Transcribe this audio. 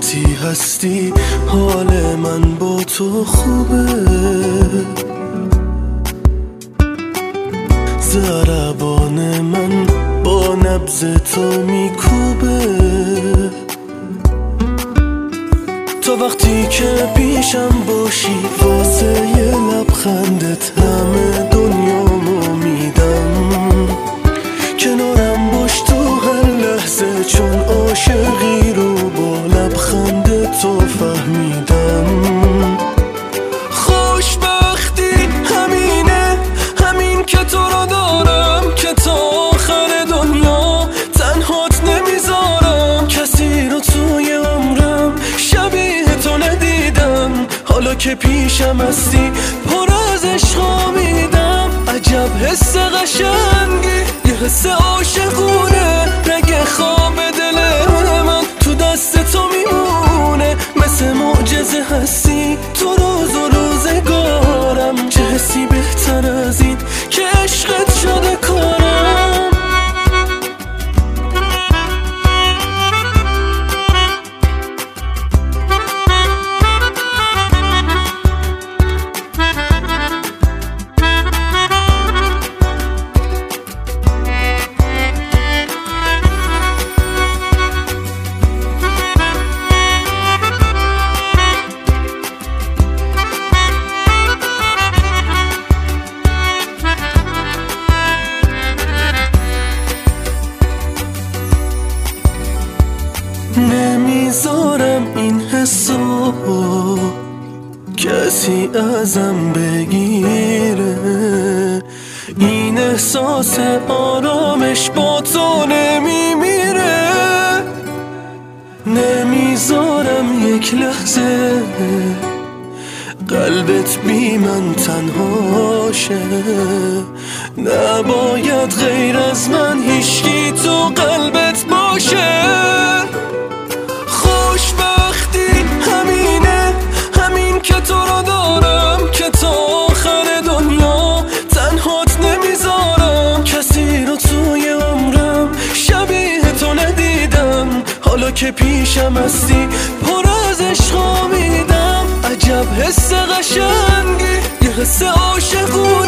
وقتی هستی حال من با تو خوبه، ضربان من با نبض تو میکوبه. تا وقتی که پیشم باشی واسه یه لبخندت همه دنیامو میدم. کنارم باش تو هر لحظه چون عاشقی رو با لبخند تو فهمیدم. خوشبختی همینه، همین که تو رو دارم، که تا آخر دنیا تنهات نمیذارم. کسی رو توی عمرم شبیه تو ندیدم، حالا که پیشم هستی پر از عشقا میدم. عجب حس قشنگی، یه حس عاشقونه، رگ خواب دل من تو دست تو میمونه. مثل معجزه هستی تو روز و روزگارم، چه حسی بهتر از این که عشقت شده کارم. نمیذارم این حسو کسی ازم بگیره، این احساس آرامش با تو نمیمیره. نمیذارم یک لحظه قلبت بی من تنها شه، نباید غیر از من هیچکی تو قلبت باشه. خوشبختی همینه، همین که تو رو دارم، که تا آخر دنیا تنهات نمیذارم. کسی رو توی عمرم شبیه تو ندیدم، حالا که پیشم هستی پر از عشقا میدم. عجب حس قشنگی، یه حس عاشقونه،